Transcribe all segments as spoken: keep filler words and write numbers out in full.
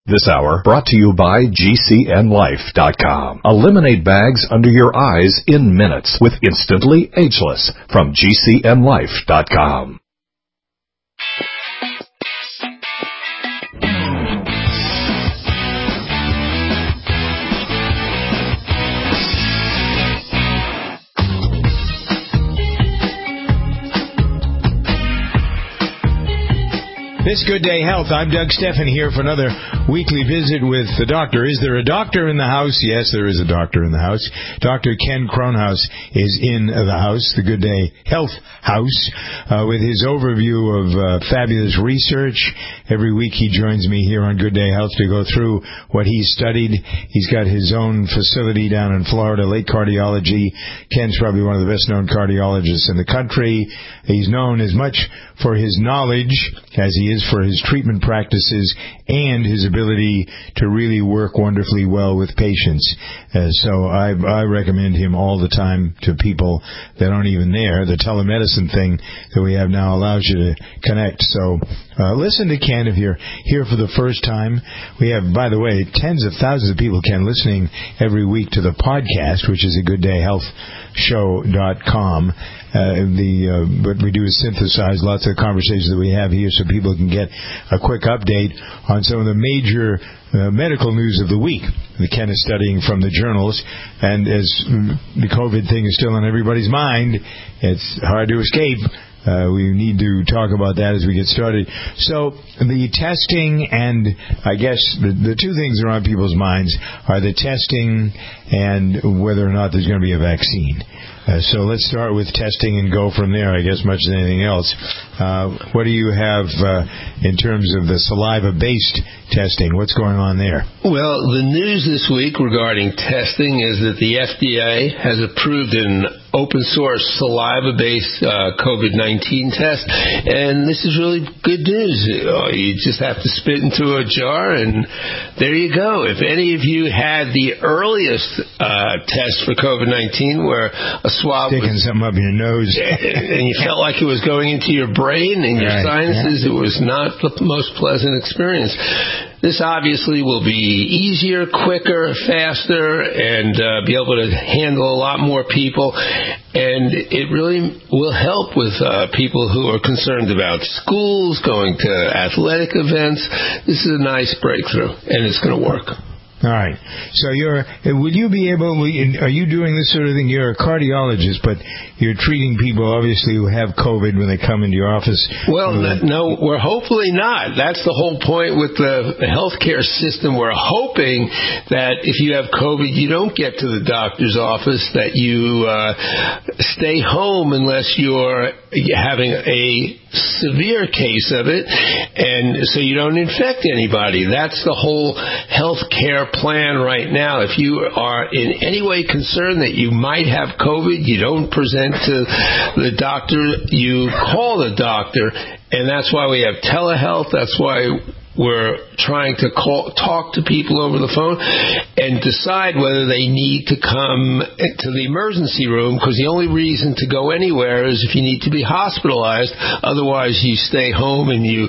This hour brought to you by G C N Life dot com. Eliminate bags under your eyes in minutes with Instantly Ageless from G C N Life dot com. This Good Day Health. I'm Doug Stephan here for another weekly visit with the doctor. Is there a doctor in the house? Yes, there is a doctor in the house. Doctor Ken Kronhaus is in the house, the Good Day Health House, uh, with his overview of uh, fabulous research. Every week he joins me here on Good Day Health to go through what he's studied. He's got his own facility down in Florida, Lake Cardiology. Ken's probably one of the best-known cardiologists in the country. He's known as much for his knowledge as he is for his treatment practices and his ability to really work wonderfully well with patients. Uh, so I, I recommend him all the time to people that aren't even there. The telemedicine thing that we have now allows you to connect. So uh, listen to Ken if you're here for the first time. We have, by the way, tens of thousands of people, Ken, listening every week to the podcast, which is a good day health show dot com. Uh, the uh, what we do is synthesize lots of conversations that we have here so people can get a quick update on some of the major uh, medical news of the week. The Ken is studying from the journals, and as the COVID thing is still on everybody's mind, it's hard to escape. Uh, we need to talk about that as we get started. So the testing and I guess the, the two things that are on people's minds are the testing and whether or not there's going to be a vaccine. Uh, so let's start with testing and go from there, I guess, much as anything else. Uh, what do you have uh, in terms of the saliva-based testing? What's going on there? Well, the news this week regarding testing is that the F D A has approved an open-source saliva-based uh, COVID nineteen test, and this is really good news. You just have to spit into a jar, and there you go. If any of you had the earliest uh, test for COVID nineteen, where a swab sticking was, something up your nose, and you felt like it was going into your brain and your right, sinuses, yeah. It was not the most pleasant experience. This obviously will be easier, quicker, faster, and uh, be able to handle a lot more people. And it really will help with uh, people who are concerned about schools, going to athletic events. This is a nice breakthrough, and it's going to work. All right. So you're, will you be able, are you doing this sort of thing? You're a cardiologist, but you're treating people, obviously, who have COVID when they come into your office. Well, no, we're hopefully not. That's the whole point with the healthcare system. We're hoping that if you have COVID, you don't get to the doctor's office, that you uh, stay home unless you're having a severe case of it, and so you don't infect anybody. That's the whole healthcare plan right now. If you are in any way concerned that you might have COVID, you don't present to the doctor, you call the doctor, and that's why we have telehealth. That's why we're trying to call, talk to people over the phone and decide whether they need to come to the emergency room, because the only reason to go anywhere is if you need to be hospitalized. Otherwise, you stay home and you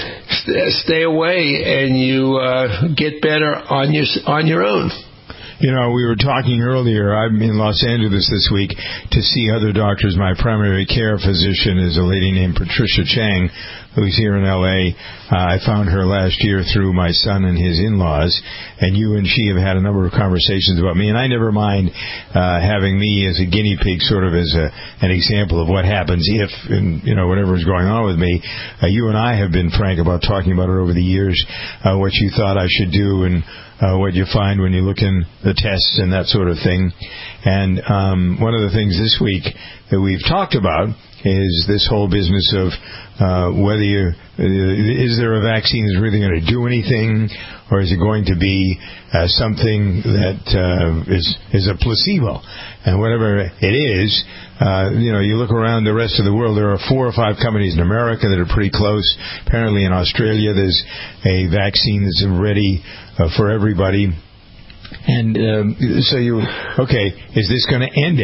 st- stay away and you uh, get better on your on your own. You know, we were talking earlier, I'm in Los Angeles this week to see other doctors. My primary care physician is a lady named Patricia Chang, who's here in L A. Uh, I found her last year through my son and his in-laws, and you and she have had a number of conversations about me, and I never mind uh, having me as a guinea pig, sort of as a, an example of what happens if, and, you know, whatever is going on with me. Uh, you and I have been frank about talking about it over the years, uh, what you thought I should do and Uh, what you find when you look in the tests and that sort of thing. And um, one of the things this week that we've talked about is this whole business of uh, whether you, uh, is there a vaccine that's really going to do anything, or is it going to be uh, something that uh, is is a placebo? And whatever it is, uh, you know, you look around the rest of the world, there are four or five companies in America that are pretty close. Apparently in Australia there's a vaccine that's ready uh, for everybody. And um, so you, okay, is this going to end it?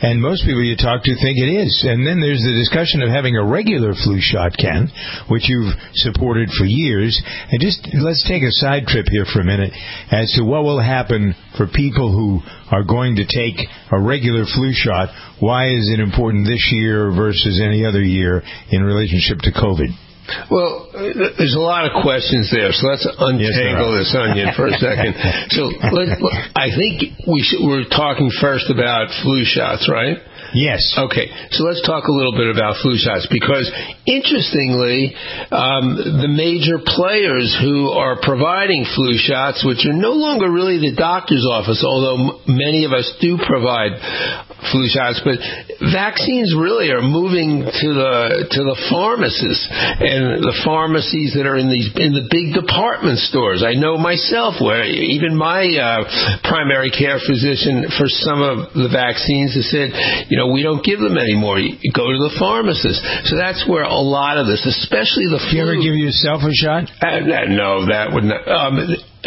And most people you talk to think it is. And then there's the discussion of having a regular flu shot, Ken, which you've supported for years. And just let's take a side trip here for a minute as to what will happen for people who are going to take a regular flu shot. Why is it important this year versus any other year in relationship to COVID? Well, there's a lot of questions there, so let's untangle yes, this onion for a second. So let, I think we should, we're talking first about flu shots, right? Yes. Okay, so let's talk a little bit about flu shots, because interestingly, um, the major players who are providing flu shots, which are no longer really the doctor's office, although many of us do provide flu shots, but vaccines really are moving to the to the pharmacists and the pharmacies that are in these in the big department stores. I know myself where even my uh, primary care physician for some of the vaccines has said, you know, we don't give them anymore. You go to the pharmacist. So that's where a lot of this, especially the flu. Do you ever give yourself a shot? Uh, no, that would not. Um,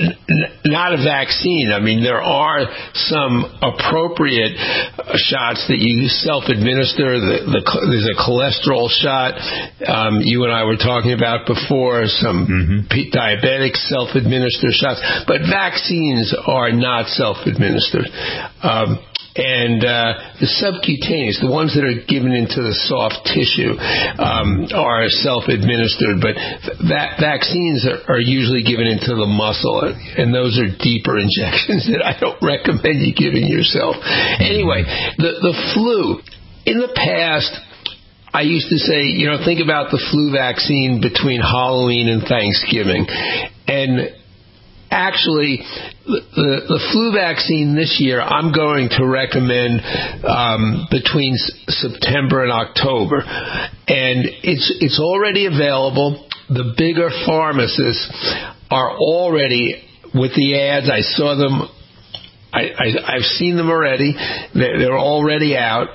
Not a vaccine. I mean, there are some appropriate shots that you self-administer. The, the, there's a cholesterol shot um, you and I were talking about before, some mm-hmm. diabetic self-administer shots. But vaccines are not self-administered. Um, And uh, the subcutaneous, the ones that are given into the soft tissue, um, are self-administered, but va- vaccines are, are usually given into the muscle, and those are deeper injections that I don't recommend you giving yourself. Anyway, the, the flu. In the past, I used to say, you know, think about the flu vaccine between Halloween and Thanksgiving. And actually, the, the, the flu vaccine this year, I'm going to recommend um, between s- September and October. And it's it's already available. The bigger pharmacists are already, with the ads, I saw them, I, I, I've seen them already. They're, they're already out.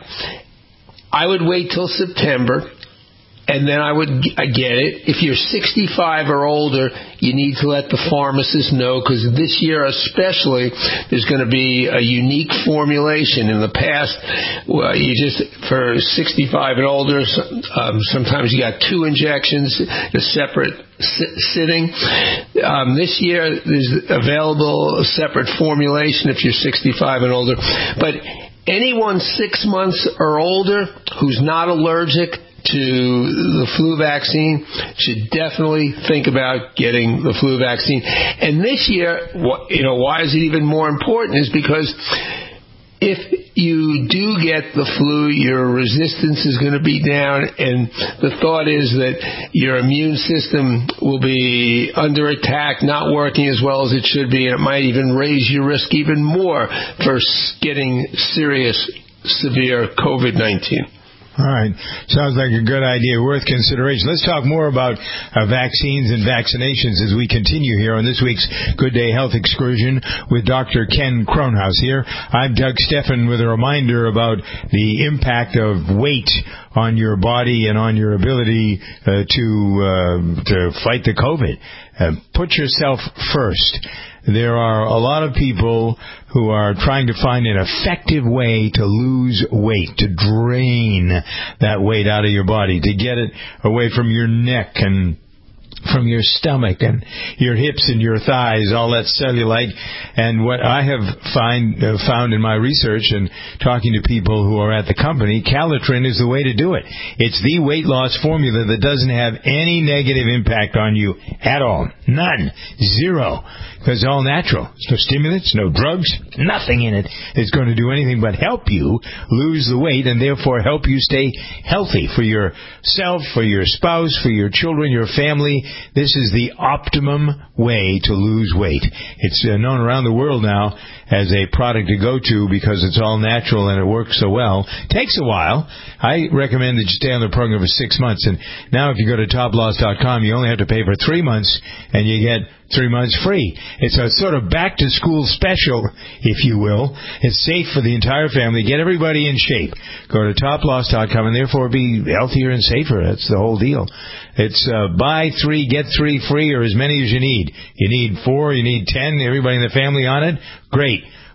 I would wait till September. And then I would get it. If you're sixty-five or older, you need to let the pharmacist know, because this year especially, there's going to be a unique formulation. In the past, well, you just, for sixty-five and older, um, sometimes you got two injections, a separate sit- sitting. Um, this year, there's available a separate formulation if you're sixty-five and older. But anyone six months or older who's not allergic to the flu vaccine should definitely think about getting the flu vaccine. And this year, you know, why is it even more important is because if you do get the flu, your resistance is going to be down, and the thought is that your immune system will be under attack, not working as well as it should be, and it might even raise your risk even more for getting serious, severe COVID nineteen. All right. Sounds like a good idea, worth consideration. Let's talk more about uh, vaccines and vaccinations as we continue here on this week's Good Day Health Excursion with Doctor Ken Kronhaus here. I'm Doug Steffen with a reminder about the impact of weight on your body and on your ability uh, to uh, to fight the COVID. Uh, put yourself first. There are a lot of people who are trying to find an effective way to lose weight, to drain that weight out of your body, to get it away from your neck and from your stomach and your hips and your thighs, all that cellulite. And what I have find, uh, found in my research and talking to people who are at the company, Calitrin is the way to do it. It's the weight loss formula that doesn't have any negative impact on you at all. None. Zero. Because it's all natural. There's no stimulants, no drugs, nothing in it that's going to do anything but help you lose the weight and therefore help you stay healthy for yourself, for your spouse, for your children, your family. This is the optimum way to lose weight. It's uh, known around the world now as a product to go to because it's all natural and it works so well. Takes a while. I recommend that you stay on the program for six months. And now if you go to top loss dot com, you only have to pay for three months and you get three months free. It's a sort of back-to-school special, if you will. It's safe for the entire family. Get everybody in shape. Go to top loss dot com and therefore be healthier and safer. That's the whole deal. It's uh, buy three, get three free, or as many as you need. You need four, you need ten, everybody in the family on it? Great.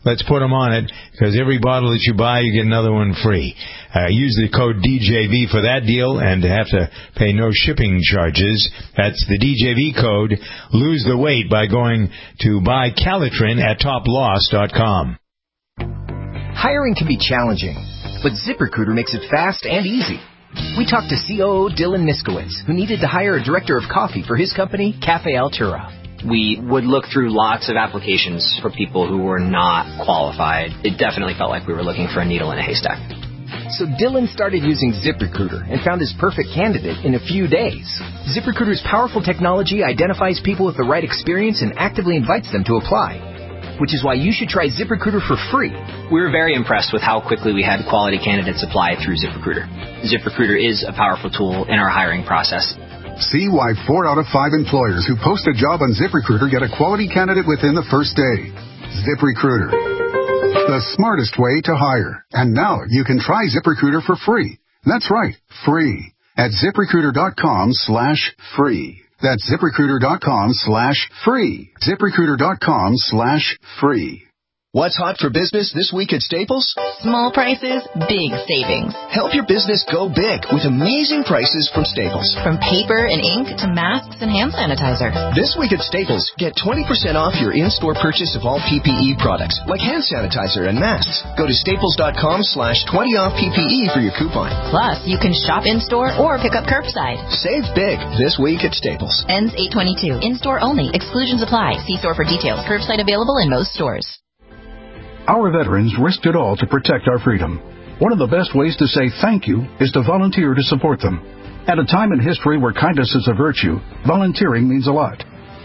let's put them on it, because every bottle that you buy, you get another one free. Uh, use the code D J V for that deal and have to pay no shipping charges. That's the D J V code. Lose the weight by going to buy Calitrin at top loss dot com. Hiring can be challenging, but ZipRecruiter makes it fast and easy. We talked to C O O Dylan Miskowitz, who needed to hire a director of coffee for his company, Cafe Altura. We would look through lots of applications for people who were not qualified. It definitely felt like we were looking for a needle in a haystack. So Dylan started using ZipRecruiter and found his perfect candidate in a few days. ZipRecruiter's powerful technology identifies people with the right experience and actively invites them to apply, which is why you should try ZipRecruiter for free. We were very impressed with how quickly we had quality candidates apply through ZipRecruiter. ZipRecruiter is a powerful tool in our hiring process. See why four out of five employers who post a job on ZipRecruiter get a quality candidate within the first day. ZipRecruiter, the smartest way to hire. And now you can try ZipRecruiter for free. That's right, free. At ZipRecruiter.com slash free. That's ZipRecruiter.com slash free. ZipRecruiter.com slash free. What's hot for business this week at Staples? Small prices, big savings. Help your business go big with amazing prices from Staples. From paper and ink to masks and hand sanitizer. This week at Staples, get twenty percent off your in-store purchase of all P P E products, like hand sanitizer and masks. Go to staples.com slash 20 off P P E for your coupon. Plus, you can shop in-store or pick up curbside. Save big this week at Staples. Ends eight twenty-two. In-store only. Exclusions apply. See store for details. Curbside available in most stores. Our veterans risked it all to protect our freedom. One of the best ways to say thank you is to volunteer to support them. At a time in history where kindness is a virtue, volunteering means a lot.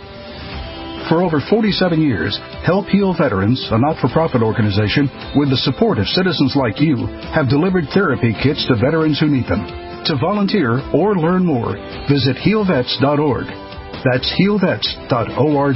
For over forty-seven years, Help Heal Veterans, a not-for-profit organization with the support of citizens like you, have delivered therapy kits to veterans who need them. To volunteer or learn more, visit heal vets dot org. That's heal vets dot org.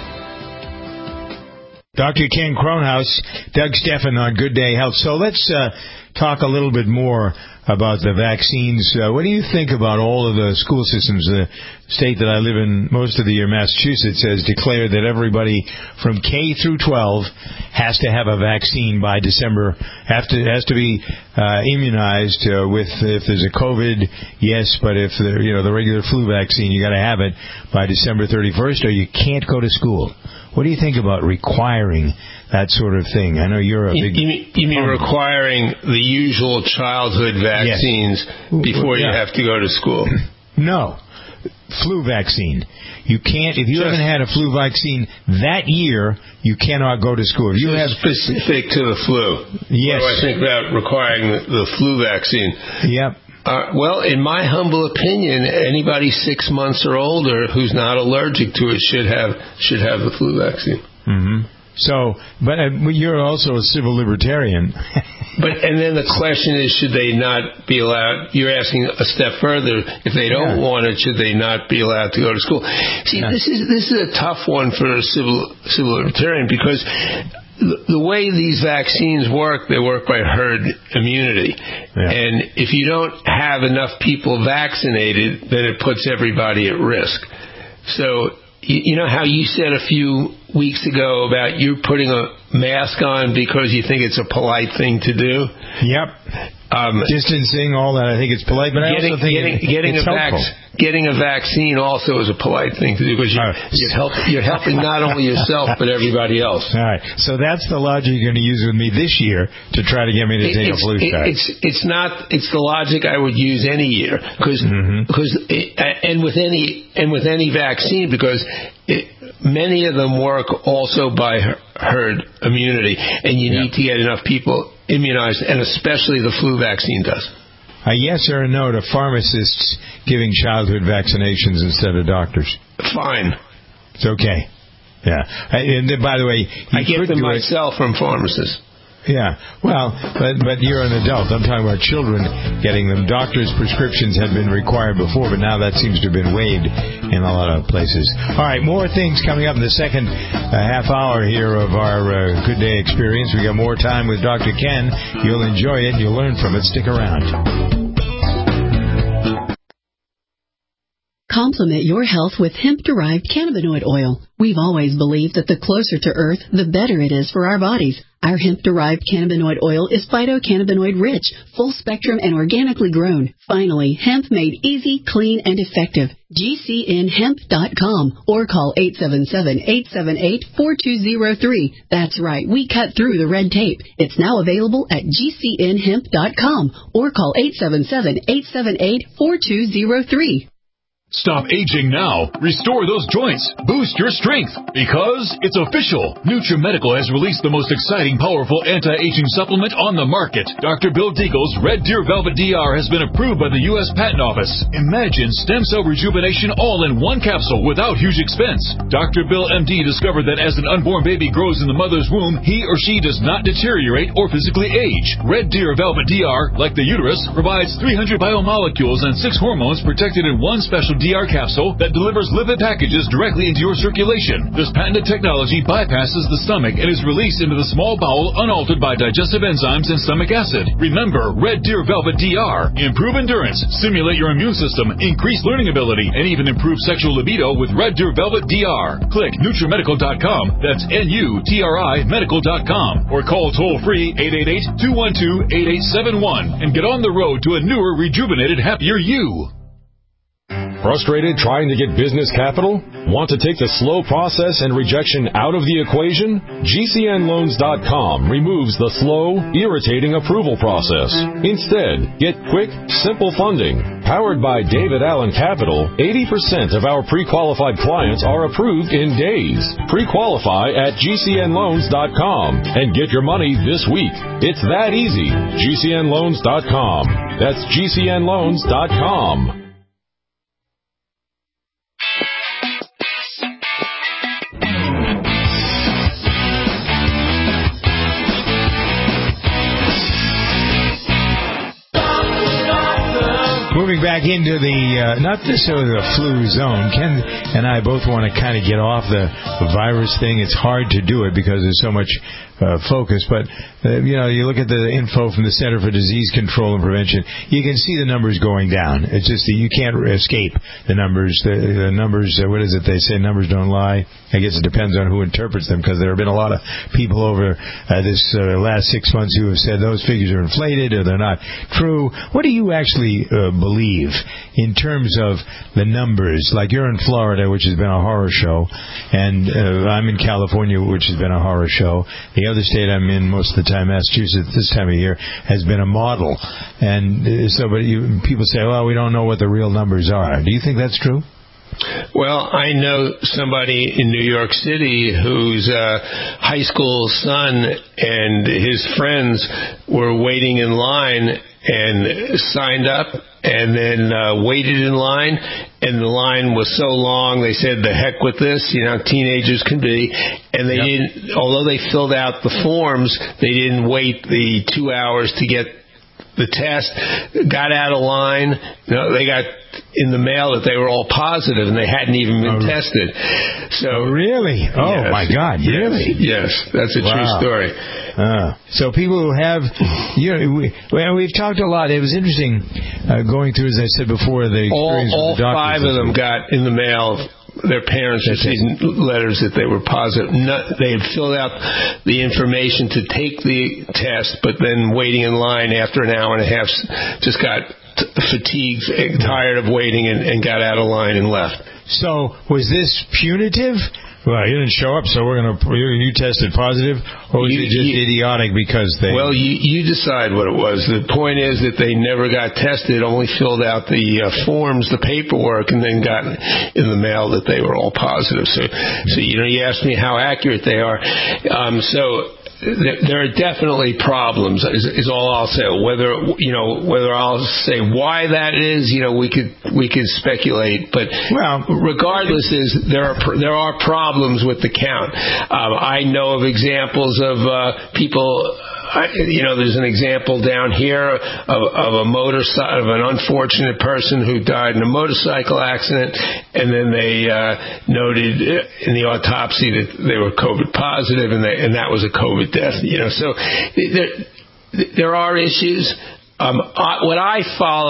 Doctor Ken Kronhaus, Doug Steffen on Good Day Health. So let's uh, talk a little bit more about the vaccines. Uh, what do you think about all of the school systems? The state that I live in most of the year, Massachusetts, has declared that everybody from K through twelve has to have a vaccine by December. Have to has to be uh, immunized uh, with if there's a COVID, yes, but if the you know the regular flu vaccine, you got to have it by December thirty-first, or you can't go to school. What do you think about requiring that sort of thing? I know you're a big... You mean, you mean requiring the usual childhood vaccines yes. before yeah. you have to go to school? No. Flu vaccine. You can't... If you Just haven't had a flu vaccine that year, you cannot go to school. If you have specific to the flu. Yes. What do I think about requiring the, the flu vaccine? Yep. Uh, well, in my humble opinion, anybody six months or older who's not allergic to it should have should have the flu vaccine. Mm-hmm. So, but uh, you're also a civil libertarian. But and then the question is, should they not be allowed? You're asking a step further. If they don't yeah. want it, should they not be allowed to go to school? See, yeah. this is this is a tough one for a civil civil libertarian because the way these vaccines work, they work by herd immunity. Yeah. And if you don't have enough people vaccinated, then it puts everybody at risk. So, you know how you said a few weeks ago about you putting a mask on because you think it's a polite thing to do? Yep. Um, Distancing, all that, I think it's polite, but getting, I also think getting, it, getting it's a helpful. Vac- getting a vaccine also is a polite thing to do because you're, right. you're, help, you're helping not only yourself but everybody else. All right. So that's the logic you're going to use with me this year to try to get me to it, take a flu it, shot. It's it's not it's the logic I would use any year because mm-hmm. because and with any and with any vaccine because it, many of them work also by herd immunity and you yeah. need to get enough people immunized, and especially the flu vaccine does. A yes or a no to pharmacists giving childhood vaccinations instead of doctors? Fine. It's okay. Yeah. And by the way, I get them myself from pharmacists. Yeah. Well, but but you're an adult. I'm talking about children getting them. Doctors' prescriptions had been required before, but now that seems to have been waived in a lot of places. All right, more things coming up in the second uh, half hour here of our uh, Good Day experience. We got more time with Doctor Ken. You'll enjoy it. You'll learn from it. Stick around. Complement your health with hemp-derived cannabinoid oil. We've always believed that the closer to Earth, the better it is for our bodies. Our hemp-derived cannabinoid oil is phytocannabinoid-rich, full-spectrum, and organically grown. Finally, hemp made easy, clean, and effective. G C N hemp dot com or call eight seven seven, eight seven eight, four two zero three. That's right, we cut through the red tape. It's now available at G C N hemp dot com or call eight seven seven, eight seven eight, four two zero three. Stop aging now. Restore those joints. Boost your strength. Because it's official. NutriMedical has released the most exciting, powerful anti-aging supplement on the market. Doctor Bill Deagle's Red Deer Velvet D R has been approved by the U S Patent Office. Imagine stem cell rejuvenation all in one capsule without huge expense. Doctor Bill M D discovered that as an unborn baby grows in the mother's womb, he or she does not deteriorate or physically age. Red Deer Velvet D R, like the uterus, provides three hundred biomolecules and six hormones protected in one special D R capsule that delivers lipid packages directly into your circulation. This patented technology bypasses the stomach and is released into the small bowel unaltered by digestive enzymes and stomach acid. Remember, Red Deer Velvet D R. Improve endurance, stimulate your immune system, increase learning ability, and even improve sexual libido with Red Deer Velvet D R. Click NutriMedical dot com. That's N U T R I medical dot com. Or call toll-free eight eight eight, two one two, eight eight seven one and get on the road to a newer, rejuvenated, happier you. Frustrated trying to get business capital? Want to take the slow process and rejection out of the equation? G C N loans dot com removes the slow, irritating approval process. Instead, get quick, simple funding. Powered by David Allen Capital, eighty percent of our pre-qualified clients are approved in days. Pre-qualify at G C N loans dot com and get your money this week. It's that easy. G C N loans dot com. That's G C N loans dot com. Moving back into the, uh, not necessarily the flu zone, Ken and I both want to kind of get off the virus thing. It's hard to do it because there's so much uh, focus. But, uh, you know, you look at the info from the Center for Disease Control and Prevention, you can see the numbers going down. It's just that you can't escape the numbers. The, the numbers, uh, what is it they say, numbers don't lie? I guess it depends on who interprets them, because there have been a lot of people over uh, this uh, last six months who have said those figures are inflated or they're not true. What do you actually uh, believe in terms of the numbers? Like, you're in Florida, which has been a horror show, and uh, I'm in California, which has been a horror show. The other state I'm in most of the time, Massachusetts, this time of year, has been a model. And uh, so, but you, people say, well, we don't know what the real numbers are. Do you think that's true? Well, I know somebody in New York City whose uh, high school son and his friends were waiting in line and signed up and then uh, waited in line, and the line was so long they said, the heck with this, you know, teenagers can be, and they yep. didn't, although they filled out the forms, they didn't wait the two hours to get the test, got out of line. You know, they got in the mail that they were all positive and they hadn't even been oh, tested. So really? Oh yes, my God! Yes, really? Yes, that's a wow. true story. Uh, so people who have, you know, we, well, we've talked a lot. It was interesting uh, going through, as I said before, the experience all, all with the doctors. five of them got in the mail. Their parents received letters that they were positive. Not, they had filled out the information to take the test, but then waiting in line after an hour and a half, just got t- fatigued, tired of waiting, and, and got out of line and left. So was this punitive? Well, you didn't show up, so we're going to you tested positive, or was you, it just you, idiotic because they? Well, you you decide what it was. The point is that they never got tested, only filled out the uh, forms, the paperwork, and then got in the mail that they were all positive. So, so you know, you asked me how accurate they are. Um, so. There are definitely problems, is, is all I'll say. Whether you know, whether I'll say why that is, you know, we could we could speculate. But well, regardless, is there are there are problems with the count. Um, I know of examples of uh, people. I, you know, there's an example down here of, of a motorcycle, of an unfortunate person who died in a motorcycle accident, and then they uh, noted in the autopsy that they were COVID positive, and, they, and that was a COVID death. You know, so there there are issues. Um, I, what I follow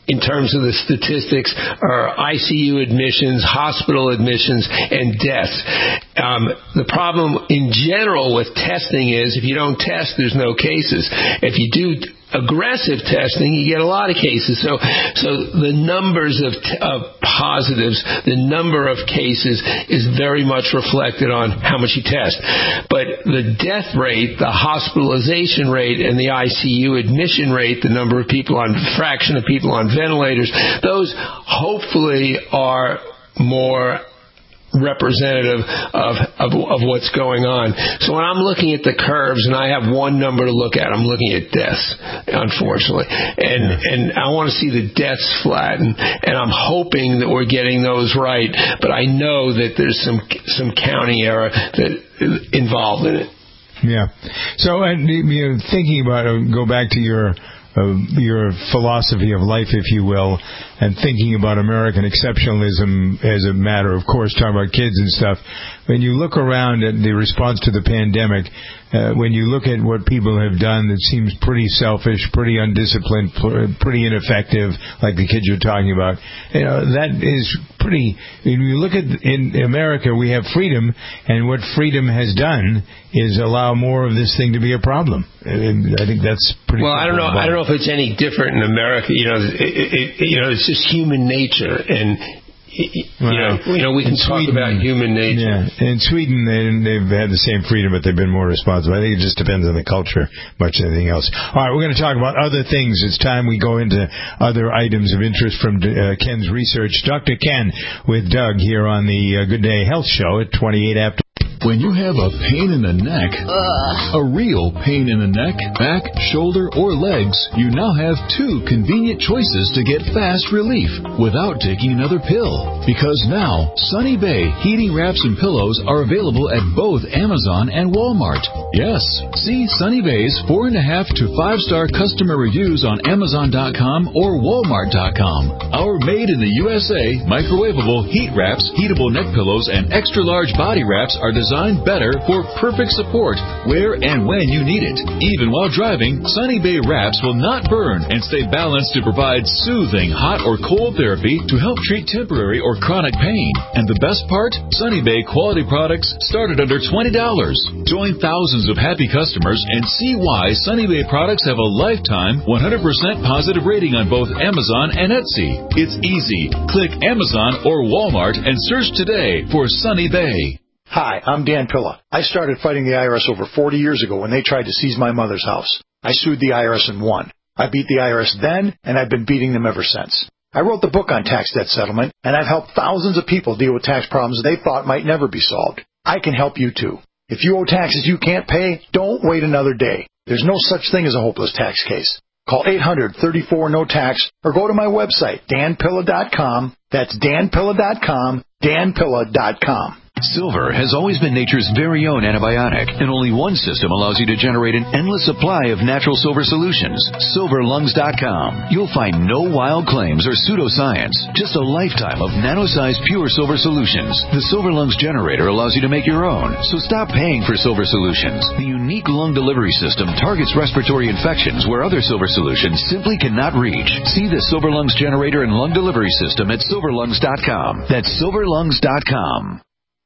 in terms of the statistics are I C U admissions, hospital admissions, and deaths. Um, the problem in general with testing is if you don't test, there's no cases. If you do aggressive testing, you get a lot of cases. So, so the numbers of, t- of positives, the number of cases is very much reflected on how much you test. But the death rate, the hospitalization rate, and the I C U admission rate, the number of people on, fraction of people on ventilators, those hopefully are more representative of, of of what's going on. So when I'm looking at the curves and I have one number to look at, I'm looking at deaths, unfortunately. And yeah. and I want to see the deaths flatten, and I'm hoping that we're getting those right, but I know that there's some some counting error that is involved in it. Yeah. So and you know, thinking about it, go back to your Uh, your philosophy of life, if you will, and thinking about American exceptionalism as a matter, of course, talking about kids and stuff. When you look around at the response to the pandemic, uh, when you look at what people have done, it seems pretty selfish, pretty undisciplined, pretty ineffective, like the kids you're talking about. You know, that is pretty. When you look at in America, we have freedom, and what freedom has done is allow more of this thing to be a problem. And I think that's pretty. Well, I don't know. I don't know if it's any different in America. You know, it, it, you know, it's just human nature, and you know, you know, we can talk Sweden, about human nature. Yeah, in Sweden, they, they've had the same freedom, but they've been more responsible. I think it just depends on the culture, much as anything else. All right, we're going to talk about other things. It's time we go into other items of interest from uh, Ken's research. Doctor Ken with Doug here on the uh, Good Day Health Show at twenty-eight after. When you have a pain in the neck, Ugh. a real pain in the neck, back, shoulder, or legs, you now have two convenient choices to get fast relief without taking another pill. Because now, Sunny Bay heating wraps and pillows are available at both Amazon and Walmart. Yes, see Sunny Bay's four and a half to five star customer reviews on Amazon dot com or Walmart dot com. Our made in the U S A microwavable heat wraps, heatable neck pillows, and extra large body wraps are designed better for perfect support where and when you need it. Even while driving, Sunny Bay wraps will not burn and stay balanced to provide soothing hot or cold therapy to help treat temporary or chronic pain. And the best part? Sunny Bay quality products start at under twenty dollars. Join thousands of happy customers and see why Sunny Bay products have a lifetime one hundred percent positive rating on both Amazon and Etsy. It's easy. Click Amazon or Walmart and search today for Sunny Bay. Hi, I'm Dan Pilla. I started fighting the I R S over forty years ago when they tried to seize my mother's house. I sued the I R S and won. I beat the I R S then, and I've been beating them ever since. I wrote the book on tax debt settlement, and I've helped thousands of people deal with tax problems they thought might never be solved. I can help you too. If you owe taxes you can't pay, don't wait another day. There's no such thing as a hopeless tax case. Call eight hundred, thirty-four, no tax or go to my website, dan pilla dot com. That's dan pilla dot com, dan pilla dot com. Silver has always been nature's very own antibiotic, and only one system allows you to generate an endless supply of natural silver solutions. silver lungs dot com. You'll find no wild claims or pseudoscience, just a lifetime of nano-sized pure silver solutions. The Silver Lungs generator allows you to make your own, so stop paying for silver solutions. The unique lung delivery system targets respiratory infections where other silver solutions simply cannot reach. See the Silver Lungs generator and lung delivery system at silver lungs dot com. That's silver lungs dot com.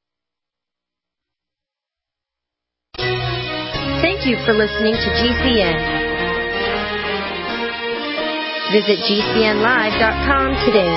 Thank you for listening to G C N. Visit G C N live dot com today.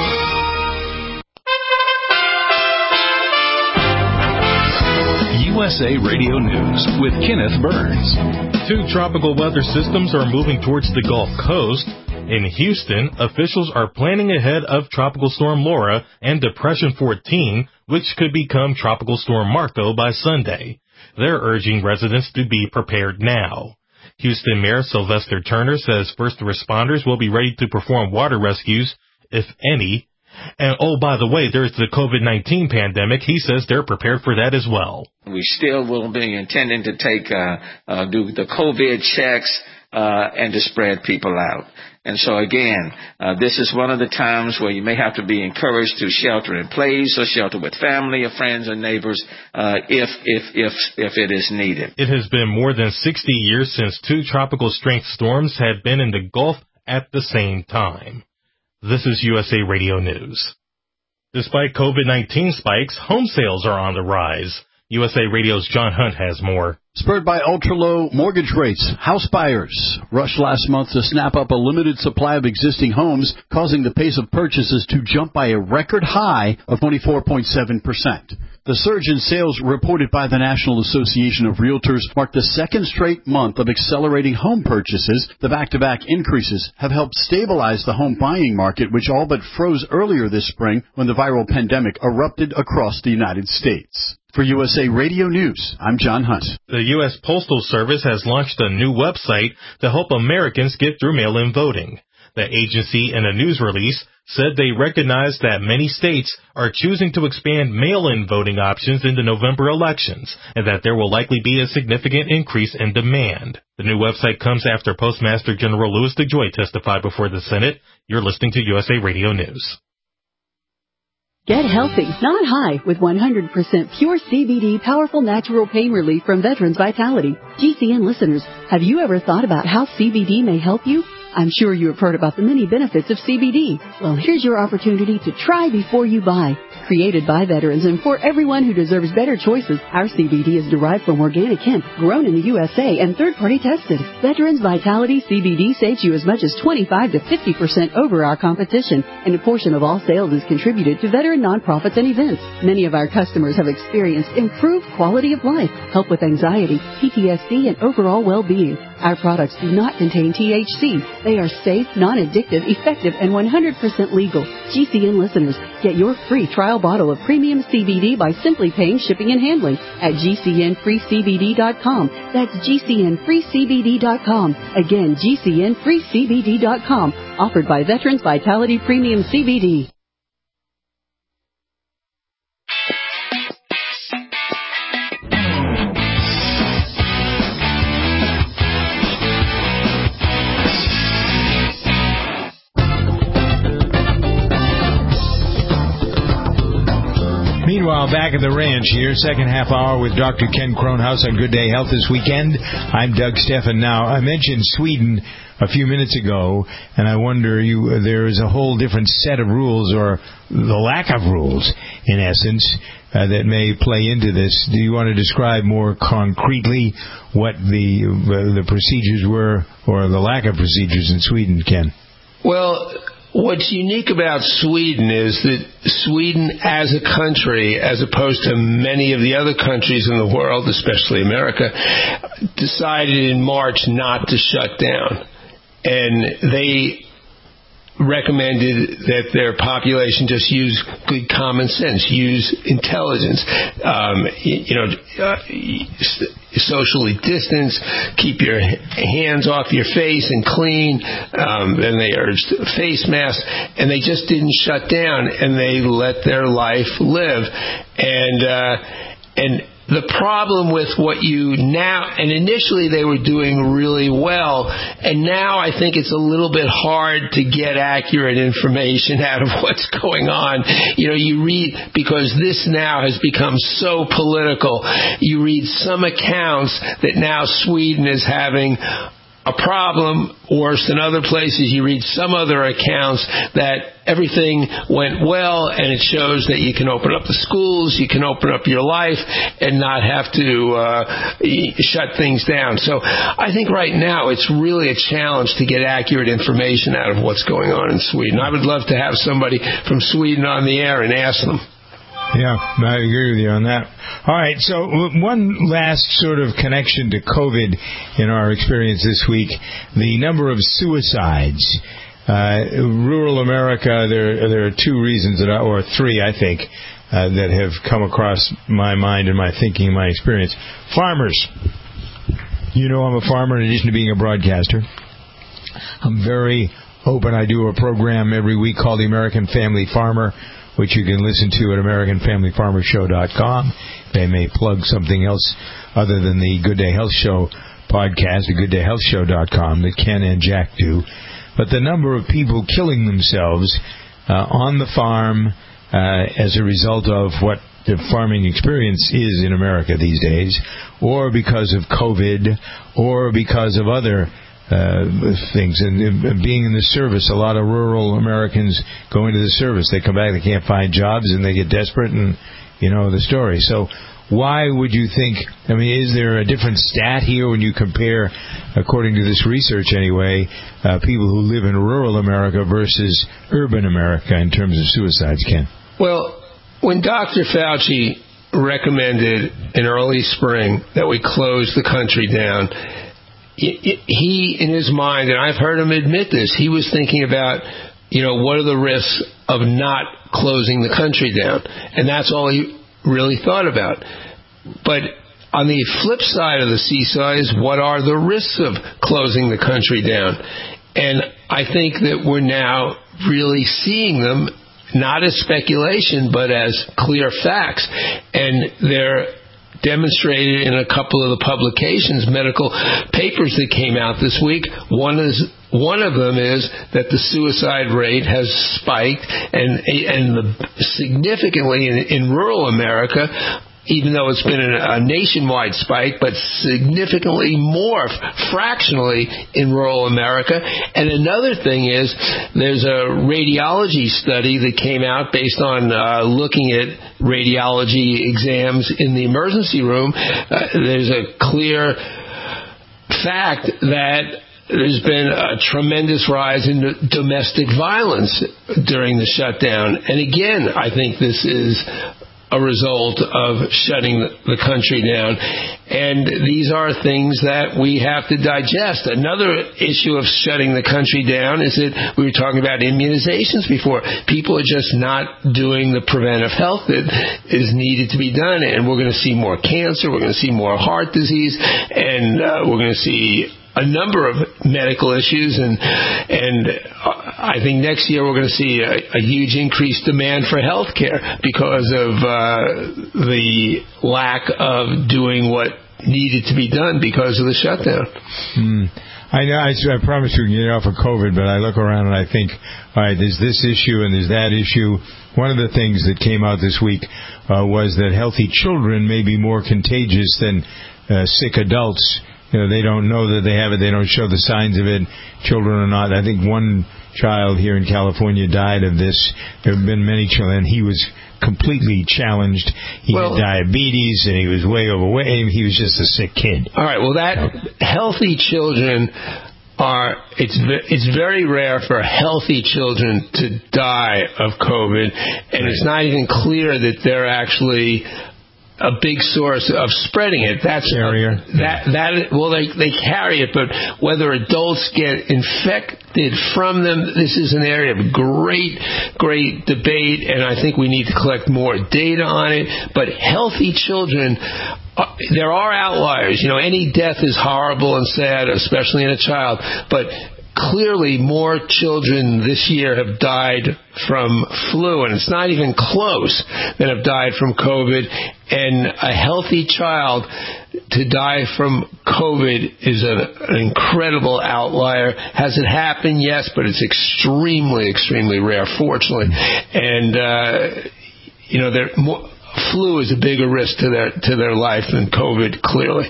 U S A Radio News with Kenneth Burns. Two tropical weather systems are moving towards the Gulf Coast. In Houston, officials are planning ahead of Tropical Storm Laura and Depression fourteen, which could become Tropical Storm Marco by Sunday. They're urging residents to be prepared now. Houston Mayor Sylvester Turner says first responders will be ready to perform water rescues, if any. And, oh, by the way, there's the COVID nineteen pandemic. He says they're prepared for that as well. We still will be intending to take, uh, uh, do the COVID checks, uh, and to spread people out. And so, again, uh, this is one of the times where you may have to be encouraged to shelter in place or shelter with family or friends or neighbors uh, if, if, if, if it is needed. It has been more than sixty years since two tropical strength storms had been in the Gulf at the same time. This is U S A Radio News. Despite COVID nineteen spikes, home sales are on the rise. U S A Radio's John Hunt has more. Spurred by ultra-low mortgage rates, house buyers rushed last month to snap up a limited supply of existing homes, causing the pace of purchases to jump by a record high of twenty-four point seven percent. The surge in sales reported by the National Association of Realtors marked the second straight month of accelerating home purchases. The back-to-back increases have helped stabilize the home buying market, which all but froze earlier this spring when the viral pandemic erupted across the United States. For U S A Radio News, I'm John Hunt. The U S Postal Service has launched a new website to help Americans get through mail-in voting. The agency, in a news release, said they recognize that many states are choosing to expand mail-in voting options in the November elections, and that there will likely be a significant increase in demand. The new website comes after Postmaster General Louis DeJoy testified before the Senate. You're listening to U S A Radio News. Get healthy, not high, with one hundred percent pure C B D powerful natural pain relief from Veterans Vitality. G C N listeners, have you ever thought about how C B D may help you? I'm sure you have heard about the many benefits of C B D. Well, here's your opportunity to try before you buy. Created by veterans and for everyone who deserves better choices, our C B D is derived from organic hemp, grown in the U S A and third-party tested. Veterans Vitality C B D saves you as much as twenty-five to fifty percent over our competition, and a portion of all sales is contributed to veteran nonprofits and events. Many of our customers have experienced improved quality of life, help with anxiety, P T S D, and overall well-being. Our products do not contain T H C. They are safe, non-addictive, effective, and one hundred percent legal. G C N listeners, get your free trial bottle of premium C B D by simply paying shipping and handling at G C N free C B D dot com. That's G C N free C B D dot com. Again, G C N free C B D dot com. Offered by Veterans Vitality Premium C B D. Meanwhile, back at the ranch here, second half hour with Doctor Ken Kronhaus on Good Day Health this weekend. I'm Doug Steffen. Now, I mentioned Sweden a few minutes ago, and I wonder, you, there is a whole different set of rules, or the lack of rules, in essence, uh, that may play into this. Do you want to describe more concretely what the uh, the procedures were, or the lack of procedures in Sweden, Ken? Well, what's unique about Sweden is that Sweden as a country, as opposed to many of the other countries in the world, especially America, decided in March not to shut down. And they recommended that their population just use good common sense, use intelligence, um, you know, uh, socially distance, keep your hands off your face and clean. Um, and they urged face masks, and they just didn't shut down, and they let their life live. And uh, and the problem with what you now, and initially they were doing really well, and now I think it's a little bit hard to get accurate information out of what's going on. You know, you read, because this now has become so political, you read some accounts that now Sweden is having a problem worse than other places. You read some other accounts that everything went well, and it shows that you can open up the schools, you can open up your life, and not have to uh, shut things down. So I think right now it's really a challenge to get accurate information out of what's going on in Sweden. I would love to have somebody from Sweden on the air and ask them. Yeah, I agree with you on that. All right, so one last sort of connection to COVID in our experience this week, the number of suicides. Uh, rural America, there, there are two reasons, that I, or three, I think, uh, that have come across my mind and my thinking and my experience. Farmers. You know I'm a farmer in addition to being a broadcaster. I'm very open. I do a program every week called The American Family Farmer, which you can listen to at American Family Farmer Show dot com. They may plug something else other than the Good Day Health Show podcast at Good Day Health Show dot com that Ken and Jack do. But the number of people killing themselves uh, on the farm uh, as a result of what the farming experience is in America these days, or because of COVID, or because of other uh, things. And uh, being in the service, a lot of rural Americans go into the service. They come back, they can't find jobs, and they get desperate, and you know the story. So why would you think, I mean, is there a different stat here when you compare, according to this research anyway, uh, people who live in rural America versus urban America in terms of suicides, Ken? Well, when Doctor Fauci recommended in early spring that we close the country down, he, in his mind, and I've heard him admit this, he was thinking about, you know, what are the risks of not closing the country down? And that's all he really thought about. But on the flip side of the seesaw is, what are the risks of closing the country down? And I think that we're now really seeing them, not as speculation, but as clear facts. And they're demonstrated in a couple of the publications, medical papers that came out this week. One is one of them is that the suicide rate has spiked, and and the, significantly in, in rural America, even though it's been a, a nationwide spike, but significantly more, fractionally, in rural America. And another thing is, there's a radiology study that came out based on uh, looking at radiology exams in the emergency room. Uh, there's a clear fact that there's been a tremendous rise in domestic violence during the shutdown. And again, I think this is a result of shutting the country down. And these are things that we have to digest. Another issue of shutting the country down is that we were talking about immunizations before. People are just not doing the preventive health that is needed to be done. And we're going to see more cancer, we're going to see more heart disease, and uh, we're going to see a number of medical issues, and and I think next year we're going to see a, a huge increased demand for health care because of uh, the lack of doing what needed to be done because of the shutdown. Hmm. I know. I, I promise you, get off of COVID, but I look around and I think, all right, there's this issue and there's that issue. One of the things that came out this week uh, was that healthy children may be more contagious than uh, sick adults. You know, they don't know that they have it. They don't show the signs of it. Children are not. I think one child here in California died of this. There have been many children. He was completely challenged. He well, had diabetes, and he was way overweight. He was just a sick kid. All right. Well, that healthy children are. It's it's very rare for healthy children to die of COVID, and right. It's not even clear that they're actually a big source of spreading it. That's carrier. That that well, they they carry it, but whether adults get infected from them, this is an area of great, great debate, and I think we need to collect more data on it. But healthy children, uh, there are outliers. You know, any death is horrible and sad, especially in a child, but clearly more children this year have died from flu, and it's not even close, that have died from COVID. And a healthy child to die from COVID is a, an incredible outlier. Has it happened? Yes, but it's extremely, extremely rare, fortunately. And, uh, you know, more, flu is a bigger risk to their to their life than COVID, clearly.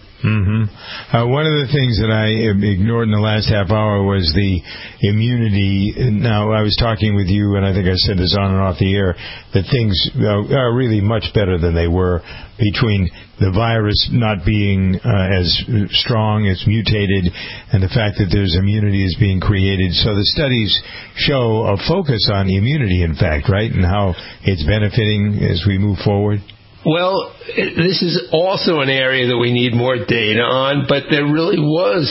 Mm-hmm. Uh, one of the things that I ignored in the last half hour was the immunity. Now, I was talking with you, and I think I said this on and off the air, that things uh, are really much better than they were between the virus not being uh, as strong, it's mutated, and the fact that there's immunity is being created. So the studies show a focus on immunity, in fact, right, and how it's benefiting as we move forward. Well, this is also an area that we need more data on, but there really was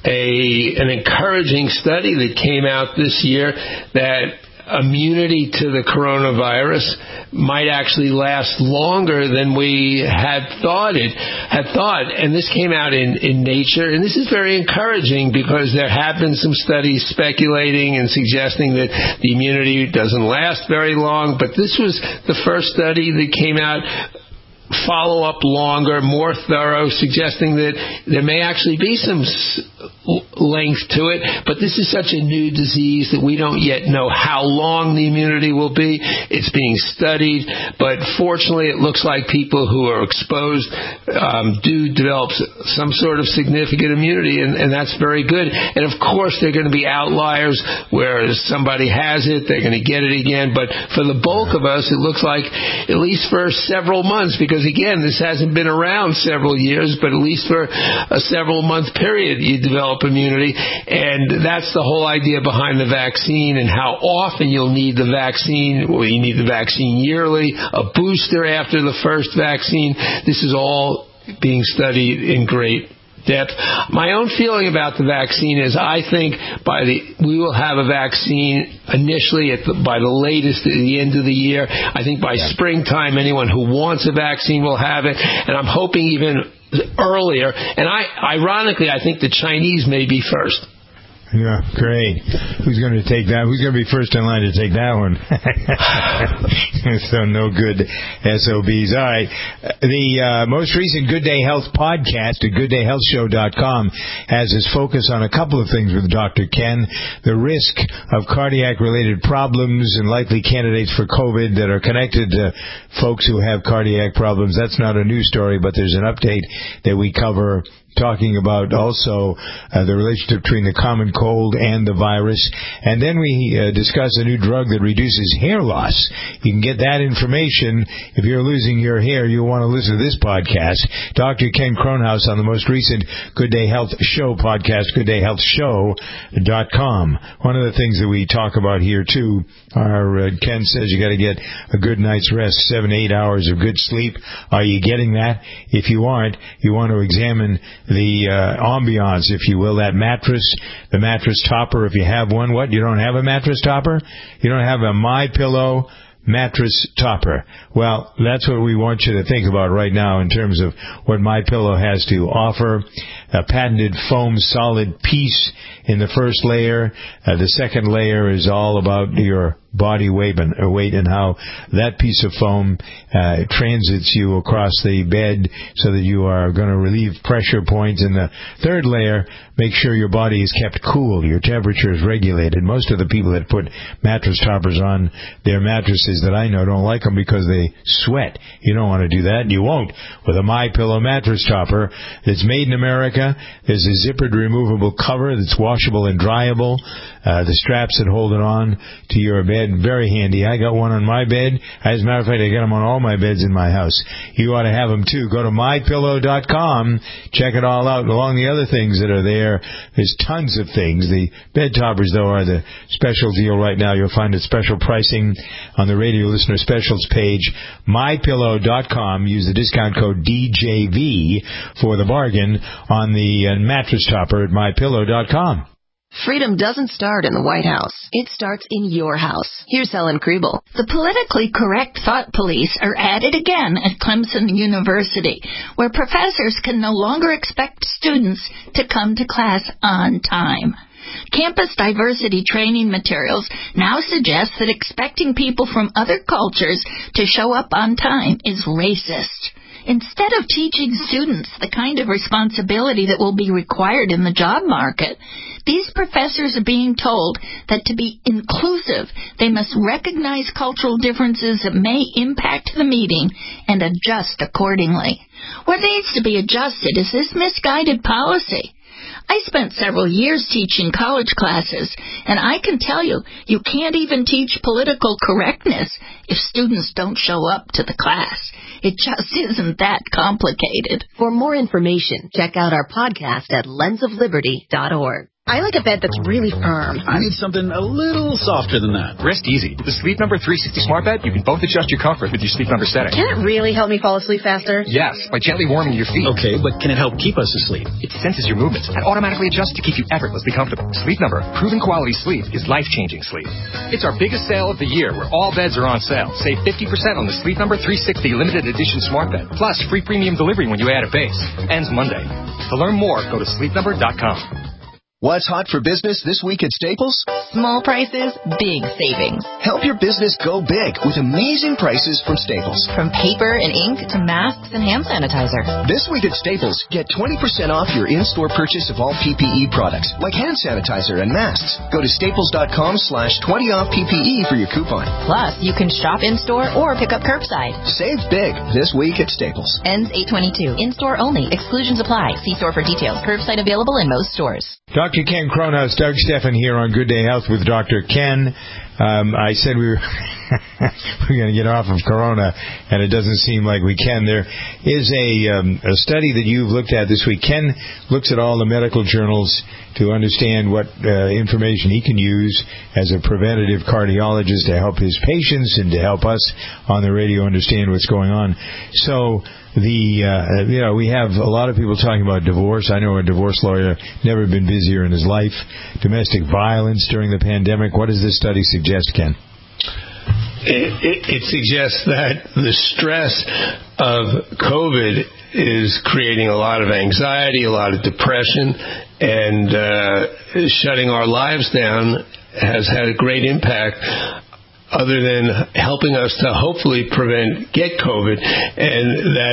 a an encouraging study that came out this year that immunity to the coronavirus might actually last longer than we had thought it had thought. And this came out in, in Nature, and this is very encouraging because there have been some studies speculating and suggesting that the immunity doesn't last very long, but this was the first study that came out follow up longer, more thorough, suggesting that there may actually be some length to it, but this is such a new disease that we don't yet know how long the immunity will be. It's being studied, but fortunately it looks like people who are exposed um, do develop some sort of significant immunity, and, and that's very good. And of course there are going to be outliers where somebody has it, they're going to get it again, but for the bulk of us it looks like at least for several months, because again this hasn't been around several years, but at least for a several month period you develop immunity. And that's the whole idea behind the vaccine, and how often you'll need the vaccine. Well, you need the vaccine yearly, a booster after the first vaccine. This is all being studied in great depth. My own feeling about the vaccine is I think by the we will have a vaccine initially at the, by the latest at the end of the year. I think by yeah. springtime anyone who wants a vaccine will have it, and I'm hoping even earlier. And I ironically I think the Chinese may be first. Yeah, great. Who's going to take that? Who's going to be first in line to take that one? So no good S O Bs. All right. The uh, most recent Good Day Health podcast at good day health show dot com has its focus on a couple of things with Doctor Ken. The risk of cardiac-related problems and likely candidates for COVID that are connected to folks who have cardiac problems. That's not a new story, but there's an update that we cover talking about also uh, the relationship between the common cold and the virus. And then we uh, discuss a new drug that reduces hair loss. You can get that information. If you're losing your hair, you'll want to listen to this podcast. Doctor Ken Kronhaus on the most recent Good Day Health Show podcast, good day health show dot com. One of the things that we talk about here, too, are, uh, Ken says you got to get a good night's rest, seven, eight hours of good sleep. Are you getting that? If you aren't, you want to examine the uh, ambiance, if you will, that mattress, the mattress topper, if you have one. What? You don't have a mattress topper? You don't have a MyPillow mattress topper. Well, that's what we want you to think about right now in terms of what MyPillow has to offer. A patented foam solid piece in the first layer. Uh, the second layer is all about your body weight and, uh, weight and how that piece of foam uh, transits you across the bed so that you are going to relieve pressure points. In the third layer, make sure your body is kept cool, your temperature is regulated. Most of the people that put mattress toppers on their mattresses that I know don't like them because they sweat. You don't want to do that, and you won't with a MyPillow mattress topper that's made in America. There's a zippered removable cover that's washable and dryable. Uh, the straps that hold it on to your bed, very handy. I got one on my bed. As a matter of fact, I got them on all my beds in my house. You ought to have them too. Go to my pillow dot com. Check it all out. Along the other things that are there, there's tons of things. The bed toppers, though, are the special deal right now. You'll find a special pricing on the radio listener specials page, my pillow dot com. Use the discount code D J V for the bargain on the uh, mattress topper at my pillow dot com. Freedom doesn't start in the White House. It starts in your house. Here's Helen Kriebel. The politically correct thought police are at it again at Clemson University, where professors can no longer expect students to come to class on time. Campus diversity training materials now suggest that expecting people from other cultures to show up on time is racist. Instead of teaching students the kind of responsibility that will be required in the job market, these professors are being told that to be inclusive, they must recognize cultural differences that may impact the meeting and adjust accordingly. What needs to be adjusted is this misguided policy. I spent several years teaching college classes, and I can tell you, you can't even teach political correctness if students don't show up to the class. It just isn't that complicated. For more information, check out our podcast at lens of liberty dot org. I like a bed that's really firm. I need something a little softer than that. Rest easy. With the Sleep Number three sixty Smart Bed, you can both adjust your comfort with your Sleep Number setting. Can it really help me fall asleep faster? Yes, by gently warming your feet. Okay, but can it help keep us asleep? It senses your movements and automatically adjusts to keep you effortlessly comfortable. Sleep Number, proven quality sleep is life-changing sleep. It's our biggest sale of the year where all beds are on sale. Save fifty percent on the Sleep Number three sixty limited edition Smart Bed, plus free premium delivery when you add a base. Ends Monday. To learn more, go to sleep number dot com. What's hot for business this week at Staples? Small prices, big savings. Help your business go big with amazing prices from Staples. From paper and ink to masks and hand sanitizer. This week at Staples, get twenty percent off your in-store purchase of all P P E products, like hand sanitizer and masks. Go to staples.com slash 20 off P P E for your coupon. Plus, you can shop in-store or pick up curbside. Save big this week at Staples. Ends eight twenty-two. In-store only. Exclusions apply. See store for details. Curbside available in most stores. Doctor Ken Kronhaus, Doug Steffen here on Good Day Health with Doctor Ken. Um, I said we were we're going to get off of Corona, and it doesn't seem like we can. There is a, um, a study that you've looked at this week. Ken looks at all the medical journals to understand what uh, information he can use as a preventative cardiologist to help his patients and to help us on the radio understand what's going on. So the uh, you know, we have a lot of people talking about divorce. I know a divorce lawyer, never been busier in his life. Domestic violence during the pandemic. What does this study suggest, Ken? It, it, it suggests that the stress of COVID is creating a lot of anxiety, a lot of depression, and uh, shutting our lives down has had a great impact, other than helping us to hopefully prevent get COVID, and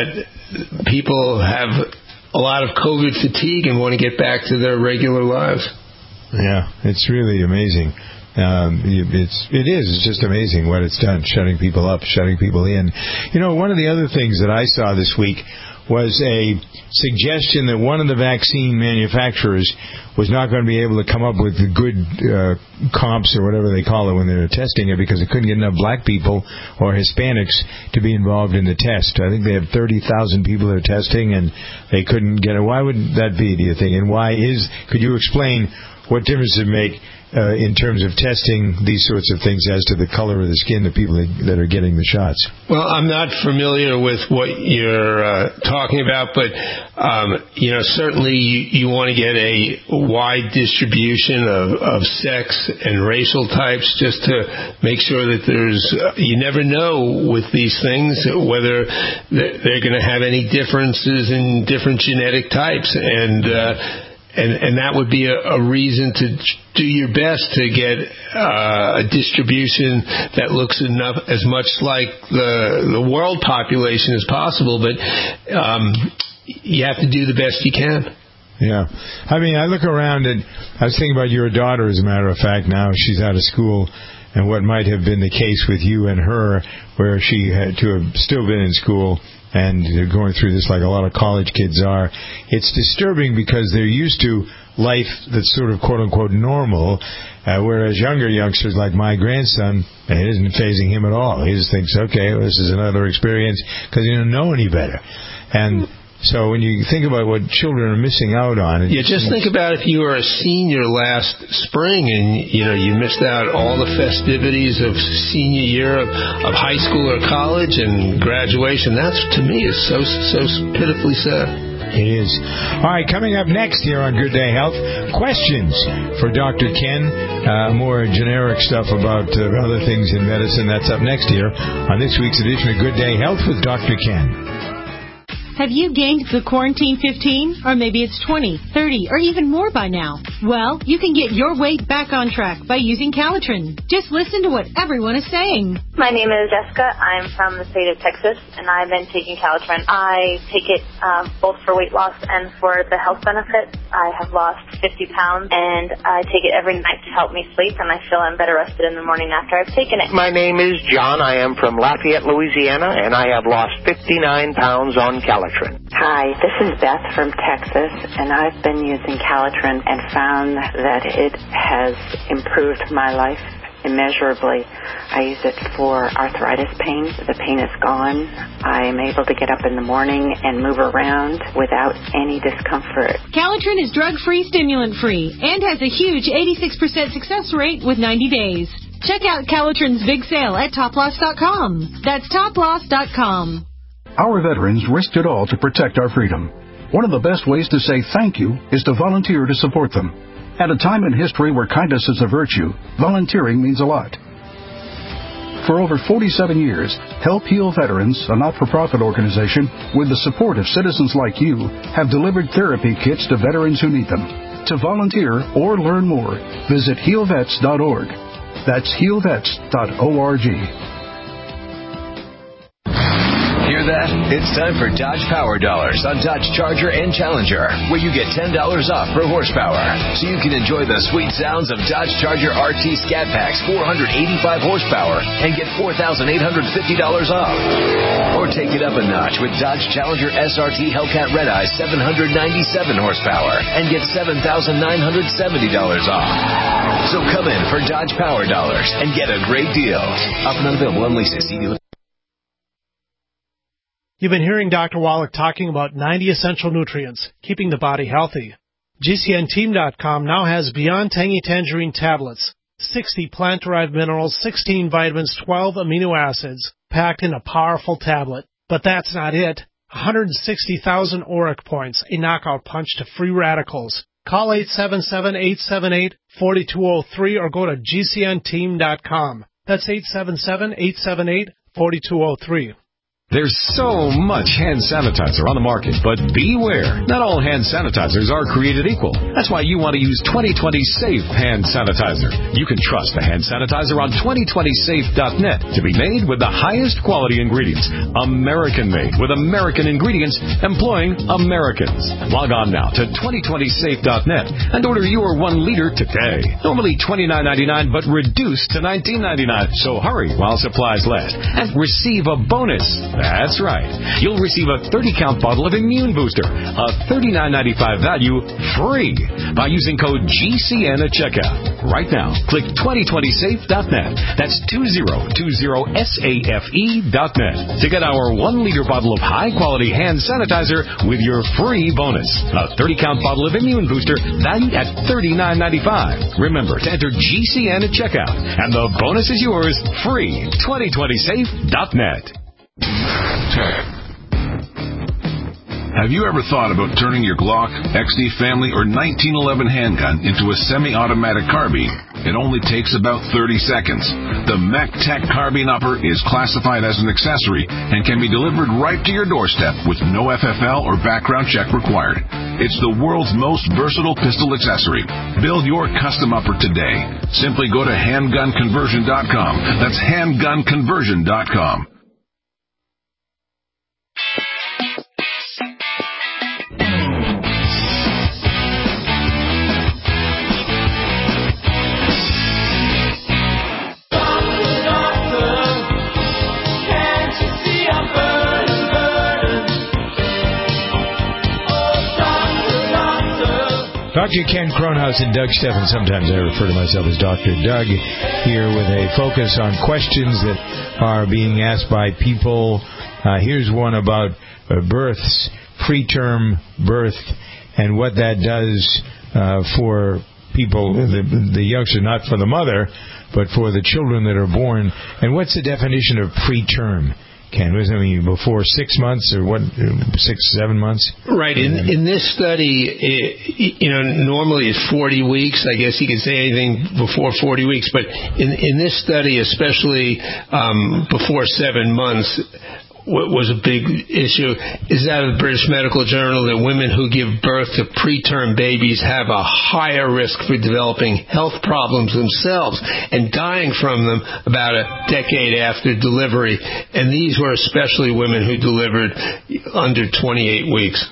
that people have a lot of COVID fatigue and want to get back to their regular lives. Yeah, it's really amazing. Um, it's, it is, it's just amazing what it's done, shutting people up, shutting people in. You know, one of the other things that I saw this week was a suggestion that one of the vaccine manufacturers was not going to be able to come up with the good uh, comps or whatever they call it when they're testing it, because they couldn't get enough black people or Hispanics to be involved in the test. I think they have thirty thousand people they're testing, and they couldn't get it. Why would that be, do you think? And why is, could you explain what difference it make uh, in terms of testing these sorts of things as to the color of the skin of people that, that are getting the shots? Well, I'm not familiar with what you're uh, talking about, but um, you know, certainly you, you want to get a wide distribution of, of sex and racial types, just to make sure that there's. Uh, you never know with these things whether they're going to have any differences in different genetic types, and. Uh, And, and that would be a, a reason to do your best to get uh, a distribution that looks enough as much like the the world population as possible. But um, you have to do the best you can. Yeah. I mean, I look around and I was thinking about your daughter, as a matter of fact. Now she's out of school, and what might have been the case with you and her, where she had to have still been in school and going through this like a lot of college kids are. It's disturbing because they're used to life that's sort of quote-unquote normal, uh, whereas younger youngsters like my grandson, it isn't phasing him at all. He just thinks, okay, well, this is another experience, because he doesn't know any better. And so when you think about what children are missing out on... Yeah, just think about if you were a senior last spring and, you know, you missed out all the festivities of senior year of, of high school or college and graduation. That's, to me, is so, so pitifully sad. It is. All right, coming up next here on Good Day Health, questions for Doctor Ken. Uh, more generic stuff about uh, other things in medicine. That's up next here on this week's edition of Good Day Health with Doctor Ken. Have you gained the quarantine fifteen? Or maybe it's twenty, thirty, or even more by now? Well, you can get your weight back on track by using Calitrin. Just listen to what everyone is saying. My name is Jessica. I'm from the state of Texas, and I've been taking Calitrin. I take it uh, both for weight loss and for the health benefits. I have lost fifty pounds, and I take it every night to help me sleep, and I feel I'm better rested in the morning after I've taken it. My name is John. I am from Lafayette, Louisiana, and I have lost fifty-nine pounds on Calitrin. Hi, this is Beth from Texas, and I've been using Calitrin and found that it has improved my life immeasurably. I use it for arthritis pain. The pain is gone. I am able to get up in the morning and move around without any discomfort. Calitrin is drug-free, stimulant-free, and has a huge eighty-six percent success rate with ninety days. Check out Calitrin's big sale at top loss dot com. That's top loss dot com. Our veterans risked it all to protect our freedom. One of the best ways to say thank you is to volunteer to support them. At a time in history where kindness is a virtue, volunteering means a lot. For over forty-seven years, Help Heal Veterans, a not-for-profit organization with the support of citizens like you, have delivered therapy kits to veterans who need them. to volunteer or learn more, visit heal vets dot org. That's heal vets dot org. Hear that? It's time for Dodge Power Dollars on Dodge Charger and Challenger, where you get ten dollars off per horsepower. So you can enjoy the sweet sounds of Dodge Charger R T Scat Pack's four hundred eighty-five horsepower and get four thousand eight hundred fifty dollars off. Or take it up a notch with Dodge Challenger S R T Hellcat Red Eye seven hundred ninety-seven horsepower and get seven thousand nine hundred seventy dollars off. So come in for Dodge Power Dollars and get a great deal. Offer not available on leases. See dealer. You've been hearing Doctor Wallach talking about ninety essential nutrients, keeping the body healthy. G C N team dot com now has Beyond Tangy Tangerine tablets, sixty plant-derived minerals, sixteen vitamins, twelve amino acids, packed in a powerful tablet. But that's not it. one hundred sixty thousand auric points, a knockout punch to free radicals. Call eight seven seven, eight seven eight, four two zero three or go to G C N team dot com. That's eight seven seven, eight seven eight, four two zero three. There's so much hand sanitizer on the market, but beware. Not all hand sanitizers are created equal. That's why you want to use twenty twenty Safe Hand Sanitizer. You can trust the hand sanitizer on twenty twenty safe dot net to be made with the highest quality ingredients. American made with American ingredients employing Americans. Log on now to twenty twenty safe dot net and order your one liter today. Normally twenty-nine ninety-nine, but reduced to nineteen ninety-nine. So hurry while supplies last and receive a bonus. That's right. You'll receive a thirty count bottle of Immune Booster, a thirty-nine ninety-five value, free by using code G C N at checkout. Right now, click twenty twenty safe dot net. That's two zero two zero safe dot net to get our one liter bottle of high-quality hand sanitizer with your free bonus. A thirty count bottle of Immune Booster valued at thirty-nine ninety-five. Remember to enter G C N at checkout, and the bonus is yours free. twenty twenty safe dot net. Have you ever thought about turning your Glock, X D Family, or nineteen eleven handgun into a semi-automatic carbine? It only takes about thirty seconds. The MacTac Carbine Upper is classified as an accessory and can be delivered right to your doorstep with no F F L or background check required. It's the world's most versatile pistol accessory. Build your custom upper today. Simply go to handgun conversion dot com. That's handgun conversion dot com. Doctor Ken Kronhaus and Doug Steffen. Sometimes I refer to myself as Doctor Doug, here with a focus on questions that are being asked by people. Uh, here's one about uh, births, preterm birth, and what that does uh, for people, the, the youngster, not for the mother, but for the children that are born. And what's the definition of preterm? Ken, was I mean before six months or what? Six, seven months? Right. In in this study, it, you know, normally it's forty weeks. I guess you could say anything before forty weeks, but in in this study, especially um, before seven months, what was a big issue is out of the British Medical Journal that women who give birth to preterm babies have a higher risk for developing health problems themselves and dying from them about a decade after delivery. And these were especially women who delivered under twenty-eight weeks.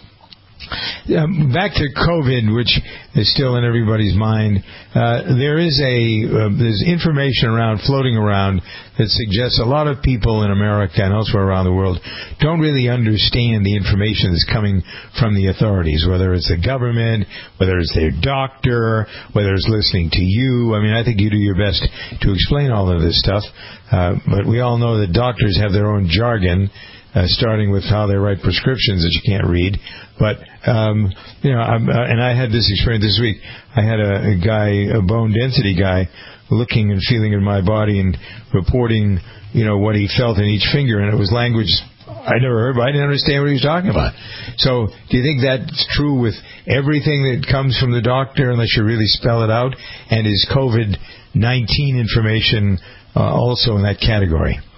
Um, back to COVID, which is still in everybody's mind. Uh, there is a uh, there's information around floating around that suggests a lot of people in America and elsewhere around the world don't really understand the information that's coming from the authorities, whether it's the government, whether it's their doctor, whether it's listening to you. I mean, I think you do your best to explain all of this stuff, uh, but we all know that doctors have their own jargon. Uh, starting with how they write prescriptions that you can't read. But, um, you know, I'm, uh, and I had this experience this week. I had a, a guy, a bone density guy, looking and feeling in my body and reporting, you know, what he felt in each finger, and it was language I never heard, but I didn't understand what he was talking about. So do you think that's true with everything that comes from the doctor unless you really spell it out? And is COVID nineteen information uh, also in that category?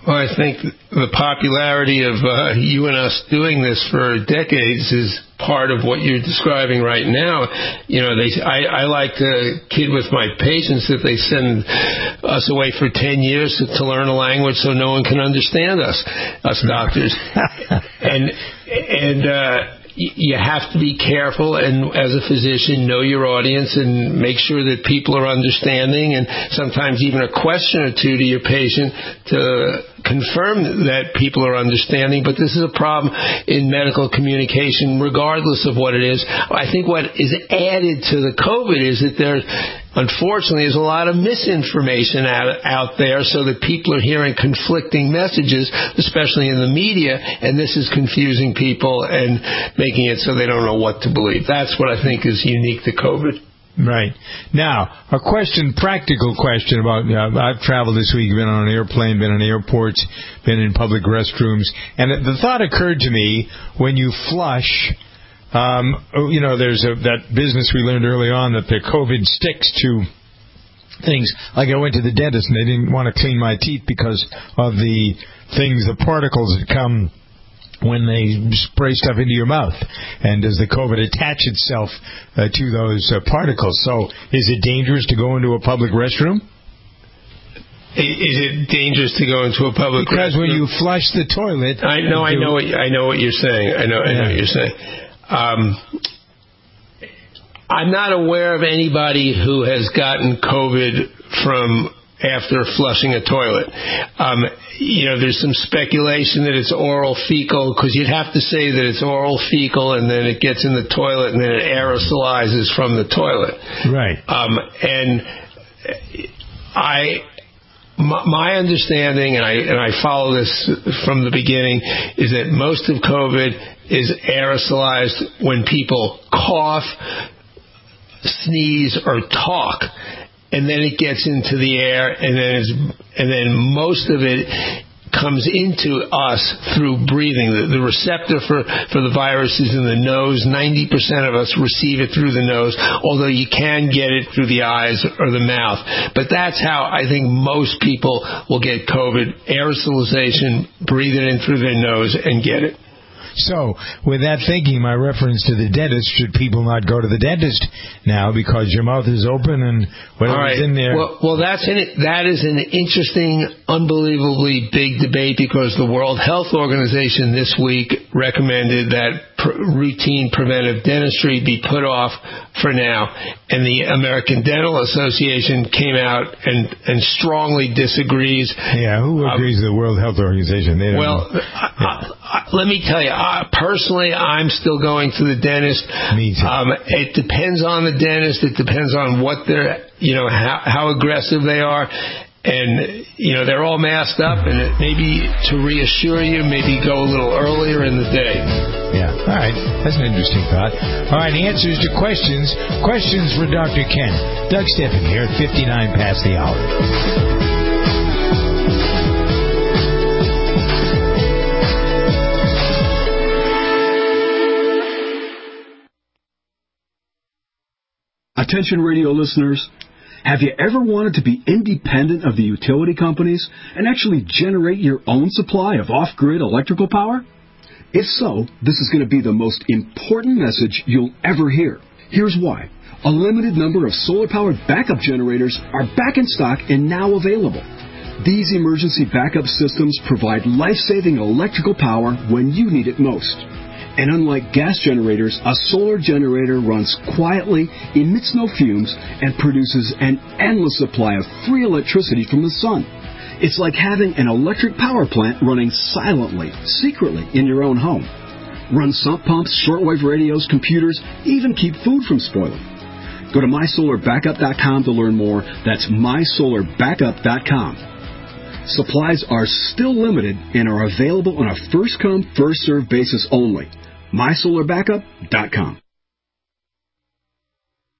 Well, I think the popularity of uh, you and us doing this for decades is part of what you're describing right now. You know, they, I, I like to kid with my patients that they send us away for ten years to, to learn a language so no one can understand us, us doctors. and and uh, you have to be careful and, as a physician, know your audience and make sure that people are understanding, and sometimes even a question or two to your patient to confirm that people are understanding. But this is a problem in medical communication, regardless of what it is. I think what is added to the COVID is that there, unfortunately, is a lot of misinformation out, out there, so that people are hearing conflicting messages, especially in the media, and this is confusing people and making it so they don't know what to believe. That's what I think is unique to COVID. Right. Now, a question, practical question about, uh, I've traveled this week, been on an airplane, been in airports, been in public restrooms, and the thought occurred to me, when you flush, um, you know, there's a, that business we learned early on that the COVID sticks to things. Like I went to the dentist and they didn't want to clean my teeth because of the things, the particles that come when they spray stuff into your mouth, and does the COVID attach itself uh, to those uh, particles? So is it dangerous to go into a public restroom? Is it dangerous to go into a public because restroom? Because when you flush the toilet... I know, I know, what, I know what you're saying. I know, I know yeah. what you're saying. Um, I'm not aware of anybody who has gotten COVID from after flushing a toilet. Um, you know, there's some speculation that it's oral fecal, because you'd have to say that it's oral fecal and then it gets in the toilet and then it aerosolizes from the toilet. Right. Um, and I... My understanding, and I and I follow this from the beginning, is that most of COVID is aerosolized when people cough, sneeze, or talk, and then it gets into the air, and then it's, and then most of it comes into us through breathing. The, the receptor for, for the virus is in the nose. ninety percent of us receive it through the nose, although you can get it through the eyes or the mouth. But that's how I think most people will get COVID. Aerosolization, breathe it in through their nose and get it. So, with that thinking, my reference to the dentist, should people not go to the dentist now because your mouth is open and whatever's right. in there? Well, well that's an, that is an interesting, unbelievably big debate, because the World Health Organization this week recommended that pr- routine preventive dentistry be put off for now, and the American Dental Association came out and, and strongly disagrees. Yeah, who agrees um, with the World Health Organization? They don't well, know. I, I, let me tell you, I, personally, I'm still going to the dentist. Me too. Um, it depends on the dentist. It depends on what they're, you know, how, how aggressive they are. And, you know, they're all masked up, and it maybe to reassure you, maybe go a little earlier in the day. Yeah. All right. That's an interesting thought. All right. Answers to questions. Questions for Doctor Ken. Doug Steffen here at fifty-nine past the hour. Attention radio listeners. Have you ever wanted to be independent of the utility companies and actually generate your own supply of off-grid electrical power? If so, this is going to be the most important message you'll ever hear. Here's why. A limited number of solar-powered backup generators are back in stock and now available. These emergency backup systems provide life-saving electrical power when you need it most. And unlike gas generators, a solar generator runs quietly, emits no fumes, and produces an endless supply of free electricity from the sun. It's like having an electric power plant running silently, secretly in your own home. Run sump pumps, shortwave radios, computers, even keep food from spoiling. Go to my solar backup dot com to learn more. That's my solar backup dot com. Supplies are still limited and are available on a first-come, first-served basis only. my solar backup dot com.